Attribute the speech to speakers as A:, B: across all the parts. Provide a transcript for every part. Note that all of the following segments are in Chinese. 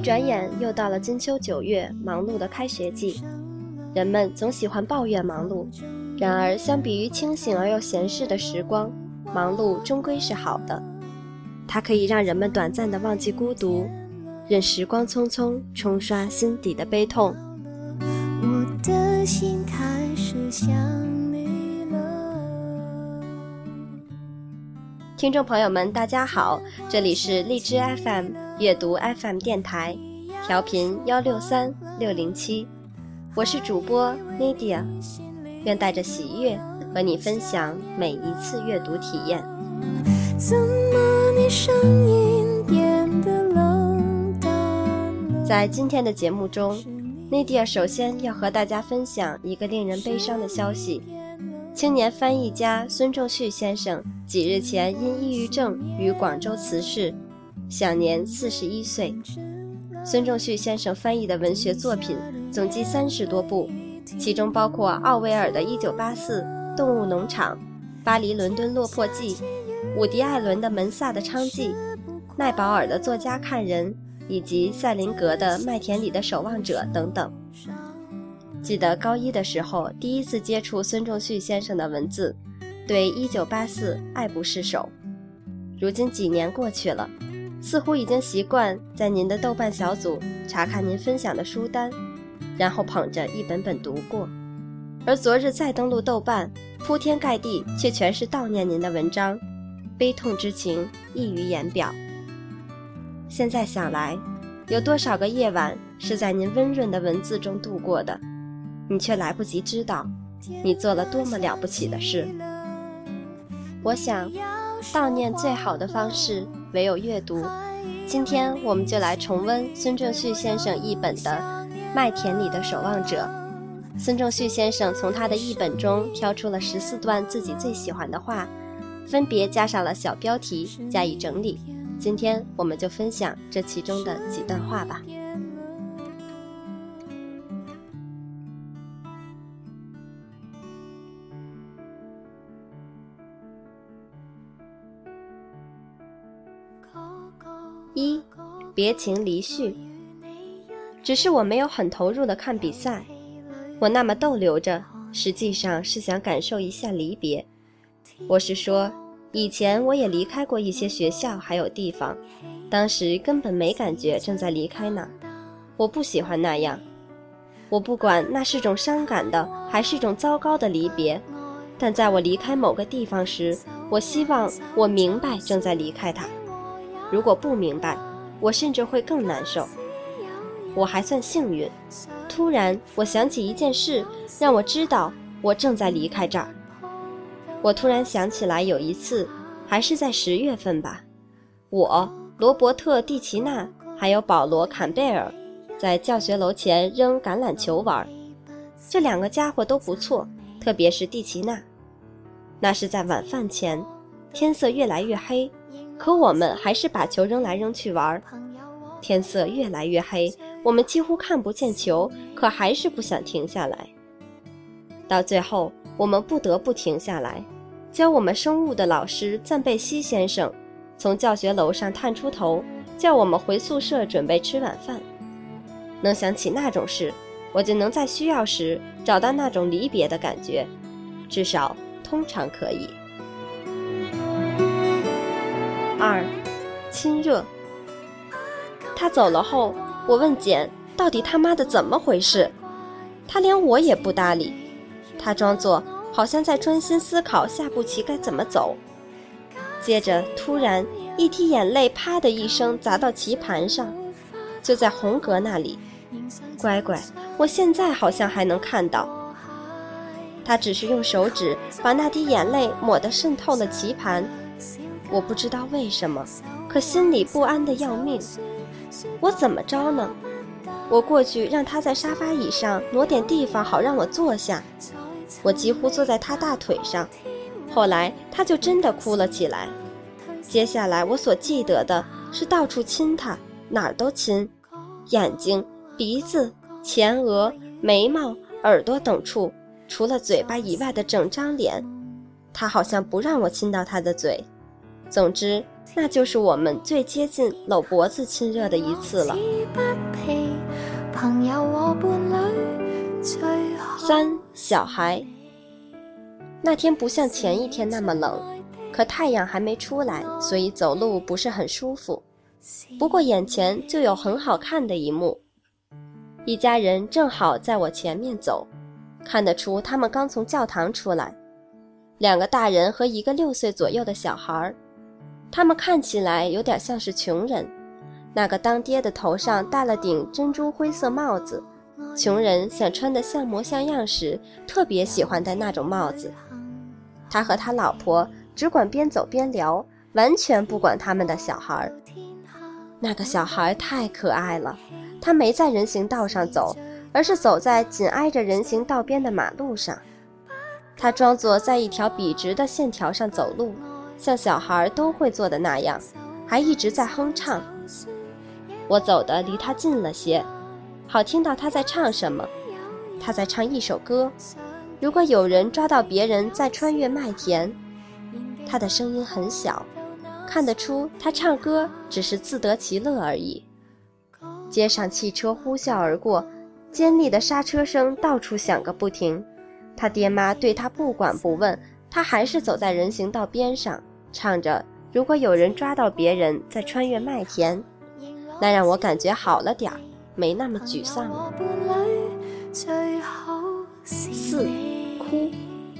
A: 转眼又到了金秋9月，忙碌的开学季。人们总喜欢抱怨忙碌，然而相比于清醒而又闲适的时光，忙碌终归是好的。它可以让人们短暂地忘记孤独，任时光匆匆冲刷心底的悲痛。
B: 我的心开始想你了。
A: 听众朋友们大家好，这里是荔枝 FM 阅读 FM 电台，调频163607，我是主播 Nadia， 愿带着喜悦和你分享每一次阅读体验。
B: 怎么你声音变得冷淡了？
A: 在今天的节目中，Nadia 首先要和大家分享一个令人悲伤的消息。青年翻译家孙仲绪先生几日前因抑郁症于广州辞世，享年41岁。孙仲绪先生翻译的文学作品总计30多部，其中包括奥威尔的1984、动物农场、巴黎伦敦落魄记、伍迪·艾伦的门萨的娼妓、奈保尔的作家看人，以及塞林格的麦田里的守望者等等。记得高一的时候第一次接触孙仲绪先生的文字，对1984爱不释手。如今几年过去了，似乎已经习惯在您的豆瓣小组查看您分享的书单，然后捧着一本本读过。而昨日再登录豆瓣，铺天盖地却全是悼念您的文章，悲痛之情溢于言表。现在想来，有多少个夜晚是在您温润的文字中度过的，你却来不及知道你做了多么了不起的事。我想悼念最好的方式唯有阅读，今天我们就来重温孙仲绪先生译本的《麦田里的守望者》。孙仲绪先生从他的译本中挑出了14段自己最喜欢的话，分别加上了小标题加以整理。今天我们就分享这其中的几段话吧。1. 别情离绪。只是我没有很投入地看比赛，我那么逗留着，实际上是想感受一下离别。我是说，以前我也离开过一些学校还有地方，当时根本没感觉正在离开呢。我不喜欢那样，我不管那是种伤感的还是种糟糕的离别，但在我离开某个地方时，我希望我明白正在离开它。如果不明白，我甚至会更难受。我还算幸运，突然我想起一件事，让我知道我正在离开这儿。我突然想起来，有一次还是在10月份吧，我、罗伯特·蒂奇纳还有保罗·坎贝尔在教学楼前扔橄榄球玩。这2个家伙都不错，特别是蒂奇纳。那是在晚饭前，天色越来越黑，可我们还是把球扔来扔去玩。天色越来越黑，我们几乎看不见球，可还是不想停下来。到最后我们不得不停下来，教我们生物的老师赞贝西先生从教学楼上探出头，叫我们回宿舍准备吃晚饭。能想起那种事，我就能在需要时找到那种离别的感觉，至少通常可以。2. 亲热。他走了后，我问简到底他妈的怎么回事，他连我也不搭理，他装作好像在专心思考下步棋该怎么走。接着突然一滴眼泪啪的一声砸到棋盘上，就在红格那里。乖乖，我现在好像还能看到。他只是用手指把那滴眼泪抹得渗透了棋盘，我不知道为什么，可心里不安得要命。我怎么着呢？我过去让他在沙发椅上挪点地方好让我坐下，我几乎坐在他大腿上，后来他就真的哭了起来。接下来我所记得的是到处亲他，哪儿都亲，眼睛、鼻子、前额、眉毛、耳朵等处，除了嘴巴以外的整张脸，他好像不让我亲到他的嘴。总之那就是我们最接近搂脖子亲热的一次了。3. 小孩。那天不像前一天那么冷，可太阳还没出来，所以走路不是很舒服。不过眼前就有很好看的一幕，一家人正好在我前面走，看得出他们刚从教堂出来，2个大人和一个6岁左右的小孩，他们看起来有点像是穷人。那个当爹的头上戴了顶珍珠灰色帽子，穷人想穿得像模像样时，特别喜欢戴那种帽子。他和他老婆只管边走边聊，完全不管他们的小孩。那个小孩太可爱了，他没在人行道上走，而是走在紧挨着人行道边的马路上。他装作在一条笔直的线条上走路，像小孩都会做的那样，还一直在哼唱。我走得离他近了些，好听到他在唱什么。他在唱一首歌，如果有人抓到别人在穿越麦田。他的声音很小，看得出他唱歌只是自得其乐而已。街上汽车呼啸而过，尖利的刹车声到处响个不停。他爹妈对他不管不问，他还是走在人行道边上，唱着如果有人抓到别人在穿越麦田。那让我感觉好了点儿，没那么沮丧了。4. 哭。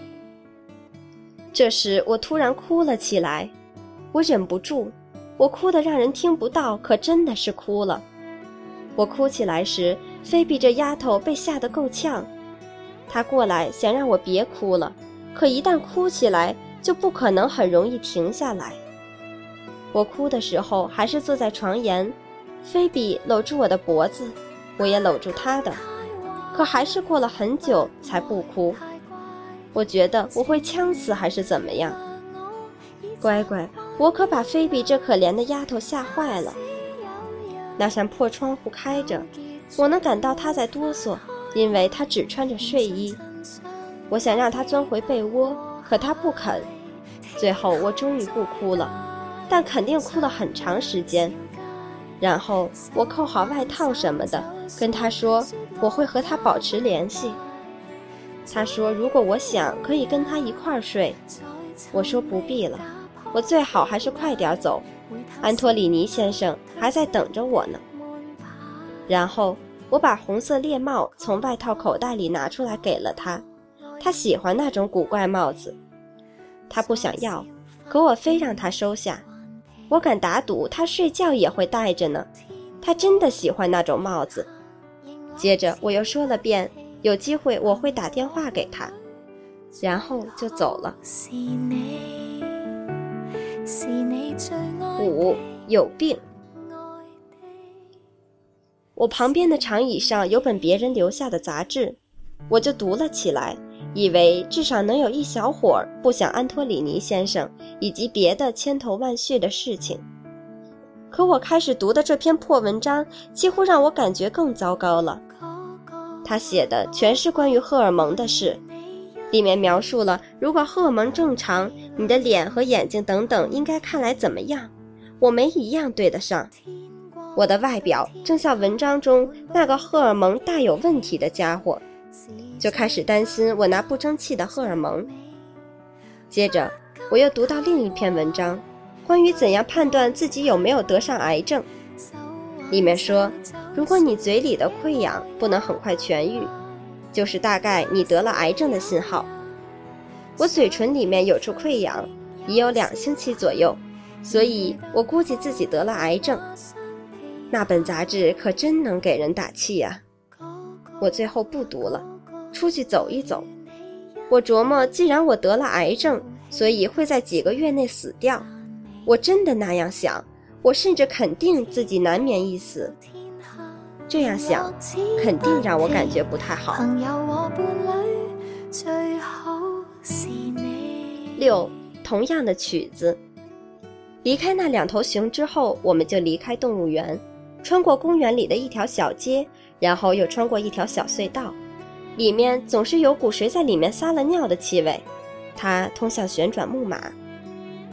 A: 这时我突然哭了起来，我忍不住，我哭得让人听不到，可真的是哭了。我哭起来时，菲比这丫头被吓得够呛，她过来想让我别哭了，可一旦哭起来，就不可能很容易停下来。我哭的时候还是坐在床沿，菲比搂住我的脖子，我也搂住她的，可还是过了很久才不哭。我觉得我会呛死还是怎么样。乖乖，我可把菲比这可怜的丫头吓坏了。那扇破窗户开着，我能感到她在哆嗦，因为她只穿着睡衣。我想让她钻回被窝，可她不肯。最后我终于不哭了，但肯定哭了很长时间。然后我扣好外套什么的，跟她说我会和她保持联系。她说如果我想可以跟她一块儿睡。我说不必了，我最好还是快点走，安托里尼先生还在等着我呢。然后我把红色猎帽从外套口袋里拿出来给了他，他喜欢那种古怪帽子。他不想要，可我非让他收下。我敢打赌他睡觉也会戴着呢，他真的喜欢那种帽子。接着我又说了遍，有机会我会打电话给他，然后就走了。5. 有病。我旁边的长椅上有本别人留下的杂志，我就读了起来，以为至少能有一小会儿不想安托里尼先生以及别的千头万绪的事情。可我开始读的这篇破文章几乎让我感觉更糟糕了。他写的全是关于荷尔蒙的事，里面描述了如果荷尔蒙正常，你的脸和眼睛等等应该看来怎么样。我没一样对得上，我的外表正像文章中那个荷尔蒙大有问题的家伙，就开始担心我拿不争气的荷尔蒙。接着我又读到另一篇文章，关于怎样判断自己有没有得上癌症。里面说，如果你嘴里的溃疡不能很快痊愈，就是大概你得了癌症的信号。我嘴唇里面有处溃疡，已有2星期左右，所以我估计自己得了癌症。那本杂志可真能给人打气啊。我最后不读了，出去走一走。我琢磨，既然我得了癌症，所以会在几个月内死掉。我真的那样想，我甚至肯定自己难免一死。这样想肯定让我感觉不太好。6. 同样的曲子。离开那2头熊之后，我们就离开动物园，穿过公园里的一条小街，然后又穿过一条小隧道，里面总是有股谁在里面撒了尿的气味，它通向旋转木马。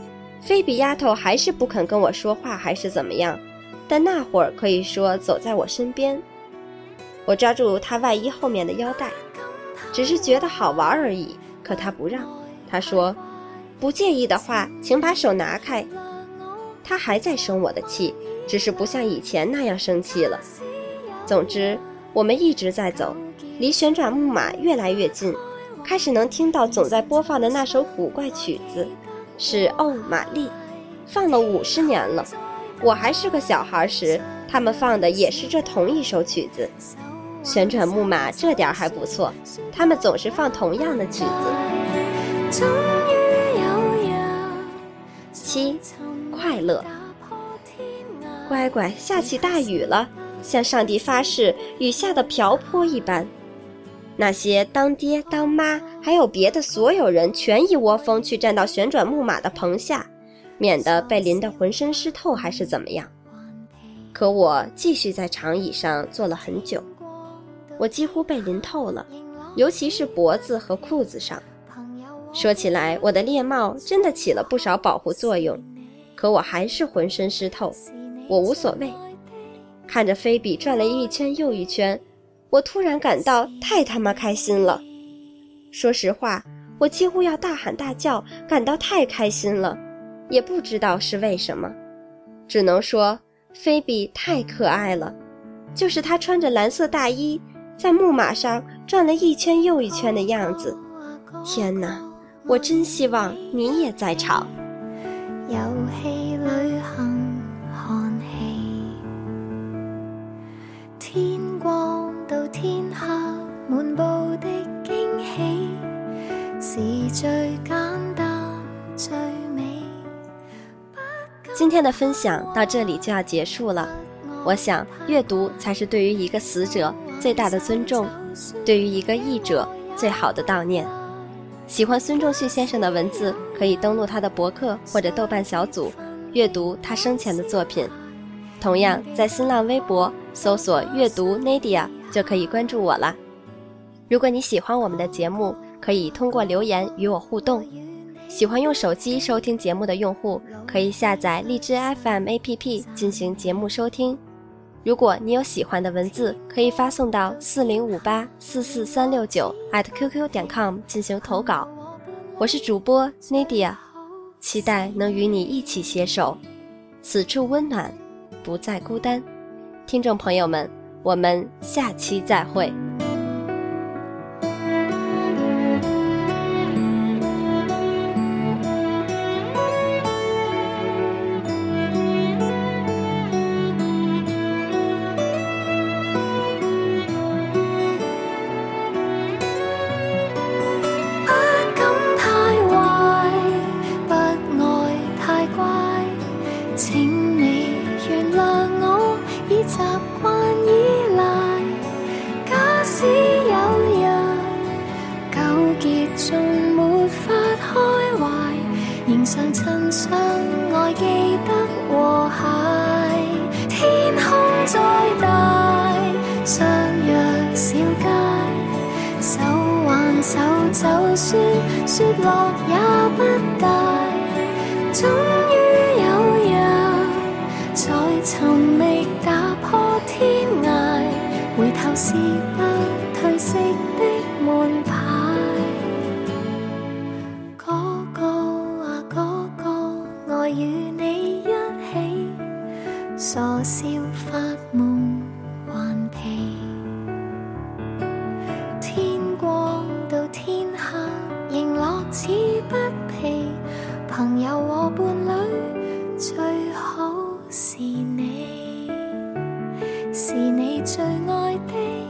A: 菲比丫头还是不肯跟我说话，还是怎么样，但那会儿可以说走在我身边。我抓住她外衣后面的腰带，只是觉得好玩而已，可她不让。她说，不介意的话请把手拿开。她还在生我的气，只是不像以前那样生气了。总之我们一直在走，离旋转木马越来越近，开始能听到总在播放的那首古怪曲子，是《哦，玛丽》，放了50年了。我还是个小孩时，他们放的也是这同一首曲子。旋转木马这点还不错，他们总是放同样的曲子。7. 快乐。乖乖，下起大雨了，向上帝发誓，雨下的瓢泼一般。那些当爹当妈还有别的所有人全一窝蜂去站到旋转木马的棚下，免得被淋得浑身湿透还是怎么样。可我继续在长椅上坐了很久，我几乎被淋透了，尤其是脖子和裤子上。说起来，我的猎帽真的起了不少保护作用，可我还是浑身湿透，我无所谓。看着菲比转了一圈又一圈，我突然感到太他妈开心了。说实话，我几乎要大喊大叫，感到太开心了，也不知道是为什么，只能说菲比太可爱了。就是她穿着蓝色大衣，在木马上转了一圈又一圈的樣子。天哪，我真希望你也在場。
B: 遊戲旅行看戲，天光到天黑，滿布的驚喜，是最簡單最美。
A: 今天的分享到这里就要结束了。我想，阅读才是对于一个死者最大的尊重，对于一个译者最好的悼念。喜欢孙仲绪先生的文字，可以登录他的博客或者豆瓣小组，阅读他生前的作品。同样，在新浪微博搜索阅读 Nadia 就可以关注我了。如果你喜欢我们的节目，可以通过留言与我互动。喜欢用手机收听节目的用户，可以下载荔枝 FM APP 进行节目收听。如果你有喜欢的文字，可以发送到4058-44369@qq.com 进行投稿。我是主播 Nadia， 期待能与你一起携手，此处温暖，不再孤单。听众朋友们，我们下期再会。
B: 習慣依賴，假使有日糾結仲沒法開懷，仍常趁相愛記得和諧。天空再大，相約小街，手挽手就算雪落也不大。終於有日在尋覓打破天涯，回頭是不褪色的門牌。嗰個啊嗰個，愛與你一起，傻笑發夢頑皮。天光到天黑，仍樂此不疲。朋友和伴侶，最好是你，是你最愛的。